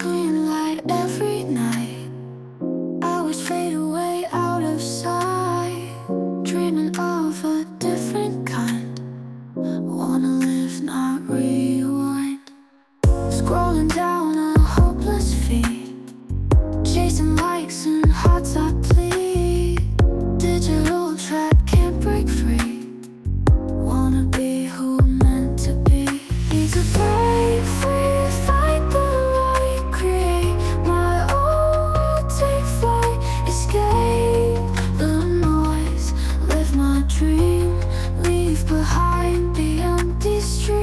green light every night. I would fade away out of sight, dreaming of a different kind. Wanna live, not rewind. Scrolling down a hopeless feed, chasing likes and hearts I plead. Digital trap, can't break free. Wanna be who I'm meant to be. Need to break free, fight the light, create my own, take flight, escape the noise, live my dream, leave behind the empty stream.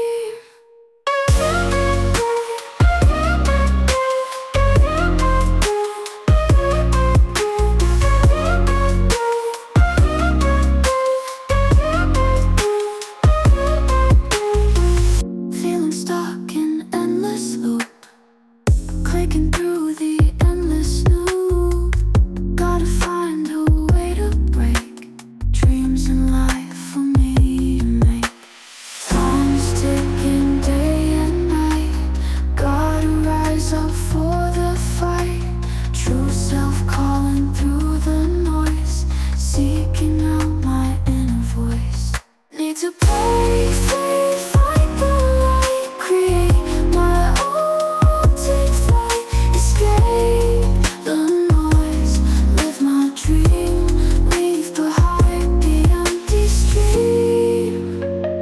Feeling stuck in endless loop, clicking through the endless loop. Gotta find a way to break dreams in life for me to make. Time's ticking day and night. Gotta rise up for the fight. True self calling through the noise, seeking out my inner voice. Need to break free, fight the light, create my own, take flight, escape the noise, live my dream, leave behind the empty stream.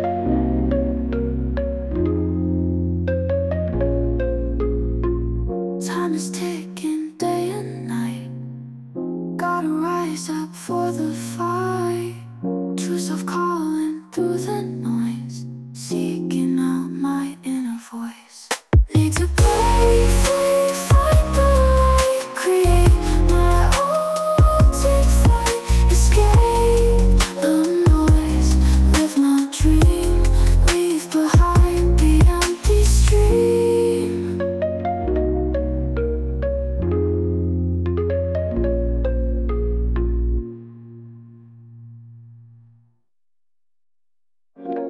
Time is ticking day and night. Gotta rise up for the fight. True self calling through the night.